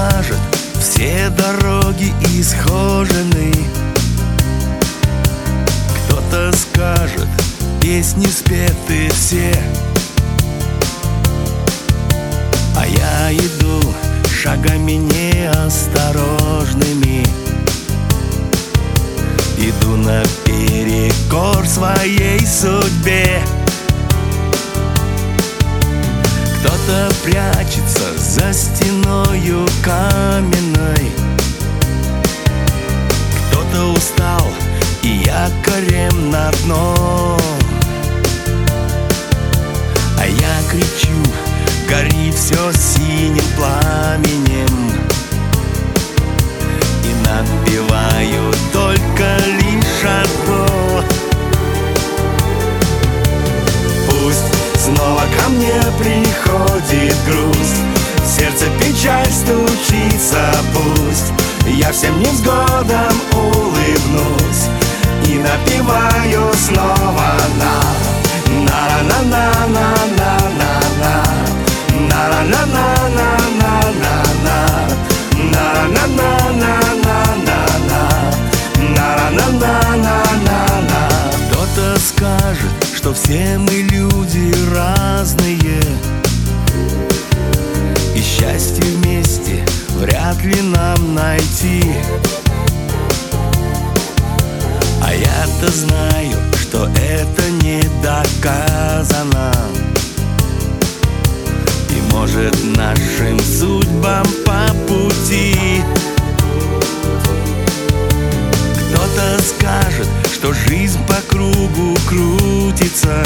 скажет, все дороги исхожены. Кто-то скажет, песни спеты все. А я иду шагами неосторожными, иду наперекор своей судьбе. Кто-то прячется за стеною каменной, кто-то устал и якорем на дно. А я кричу, гори все синим пламенем, и напеваю только лишь одно: пусть снова ко мне приходит грусть, в сердце печаль стучится, пусть я всем невзгодам улыбнусь и напеваю снова на-на-на-на-на-на-на-на, на-на-на-на-на-на-на, на-на-на-на-на-на-на. Кто-то скажет, что все мы люди разные, и счастье вместе вряд ли нам найти. А я-то знаю, что это не доказано, и может нашим судьбам по пути. Кто-то скажет, что жизнь по кругу крутится,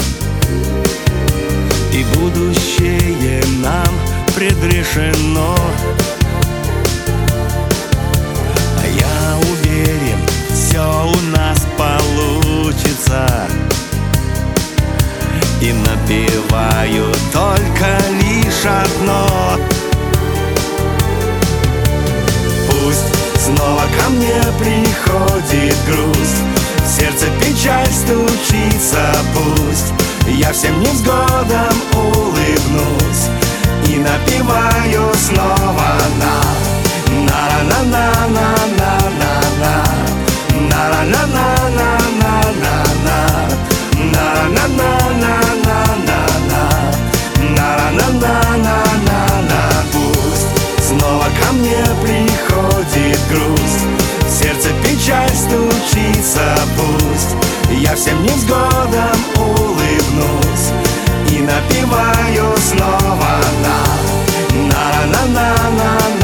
и будущее нам предрешено. А я уверен, все у нас получится, и напеваю только лишь одно: пусть снова ко мне приходит грусть, в сердце печаль стучится, пусть я всем невзгодам улыбнусь и напеваю снова на-на-на-на-на-на-на, на-на-на-на-на-на-на, на-на-на-на-на-на-на. Пусть снова ко мне приходит грусть, в сердце печаль стучится, пусть я всем невзгодам улыбнусь и напеваю снова на-на-на-на-на.